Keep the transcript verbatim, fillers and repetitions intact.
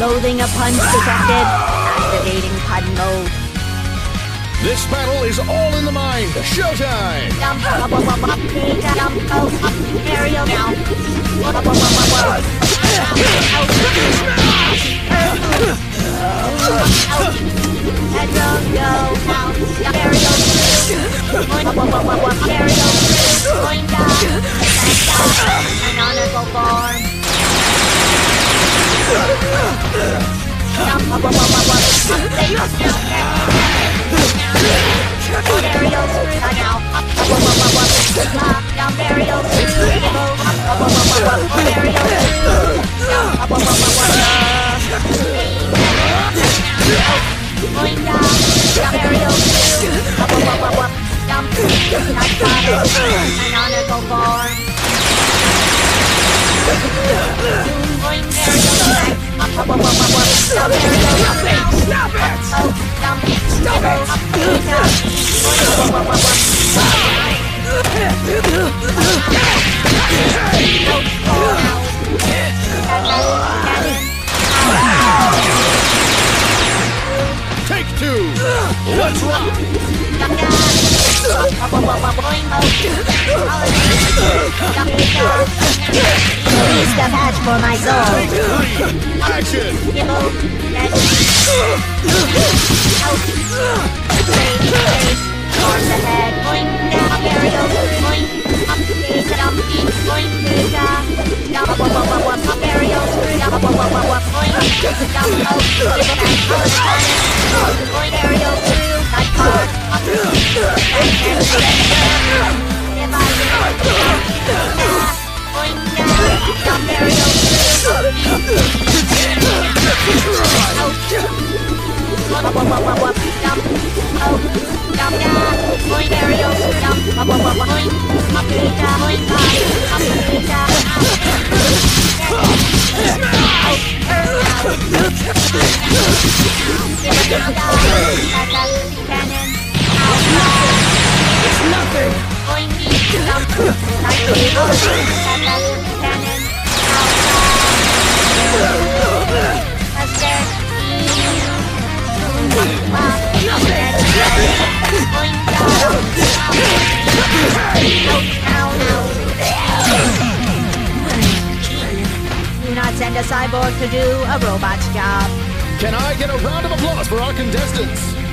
Loathing a punch detected. Activating pun mode. This battle is all in the mind. Showtime! Jump, up, up, up, up, jump, go, up, aerial now. Up, up, up, up, up. Head don't go now. Aerial point, up, up, up, up, up, aerial point down. Canonical form. Jump, up, up, up, up, up. Aerial now. Up, up, up, up, up, up. Jump, aerial up, up, up, up, up, aerial jump, up, up, up, up, going down. Jump, aerial up, up, up, up, up. Jump, not bottom. Canonical form. Going aerial back. Up, up, up, up, up. Jump, aerial up now. Stop it! Oh, jump, Stop it! up, down. Going up, up, up, up, up. Take two! Let's rock! Release the patch for my soul. Take three! Action! Towards the head, point down, aerial, point up, face it up, feet, point down, down, up, up, up, up, up, up, aerial, down, up, up, up, up, up, point, down, out, give it back, color scanning, point aerial, through, not hard, up, back, and surrender, if I point down, down, aerial, through, out, up, up, up, up, up, jump, out, jump down, point aerial, jump, up, up, up, point, up, beta, point, five, up, beta, out, out, out, cannon, out, it's nothing, point, jump, right, out, cannon, out, do not send a cyborg to do a robot's job. Can I get a round of applause for our contestants?